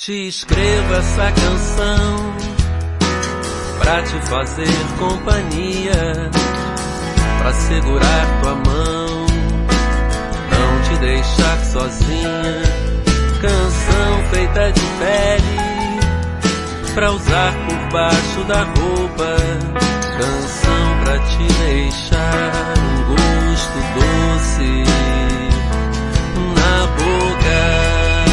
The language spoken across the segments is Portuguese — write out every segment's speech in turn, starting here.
Te escrevo essa canção pra te fazer companhia, pra segurar tua mão, não te deixar sozinha. Canção feita de pele, pra usar por baixo da roupa. Canção pra te deixar um gosto doce na boca.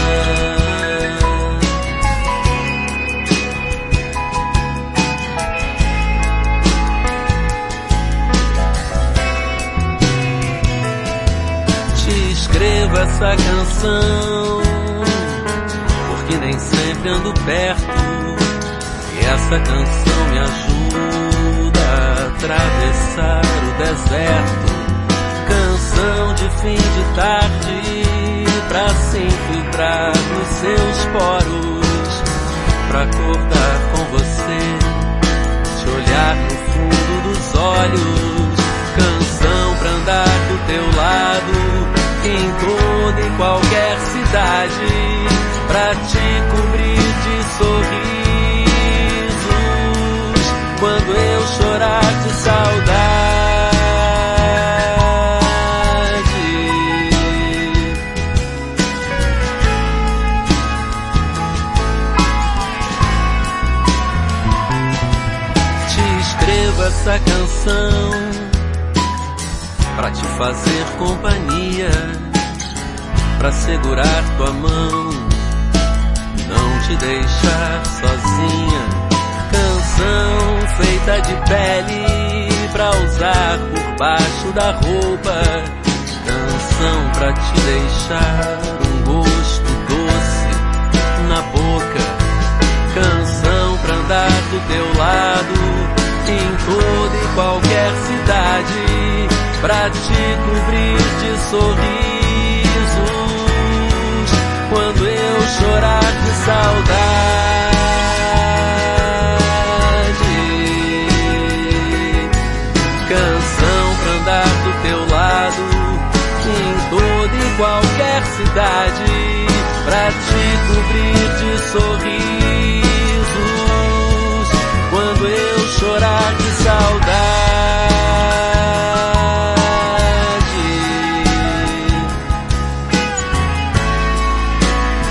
Escrevo essa canção porque nem sempre ando perto, e essa canção me ajuda a atravessar o deserto. Canção de fim de tarde pra se infiltrar nos seus poros, pra acordar com você, te olhar no fundo dos olhos. Canção pra andar do teu lado em toda e qualquer cidade, pra te cobrir de sorrisos quando eu chorar de saudade. Te escrevo essa canção pra te fazer companhia, pra segurar tua mão, não te deixar sozinha. Canção feita de pele, pra usar por baixo da roupa. Canção pra te deixar um gosto doce na boca. Canção pra andar do teu lado em toda e qualquer cidade, pra te cobrir de sorrisos quando eu chorar de saudade. Canção pra andar do teu lado em toda e qualquer cidade, pra te cobrir de sorrisos quando eu chorar de saudade.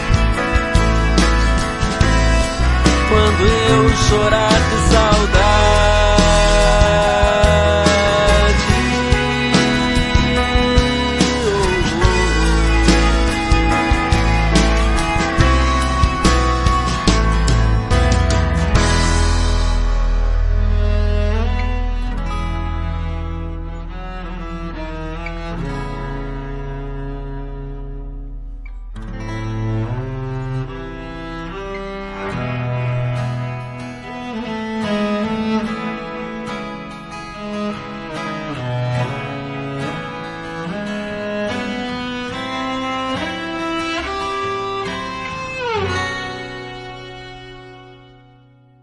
Quando eu chorar de saudade.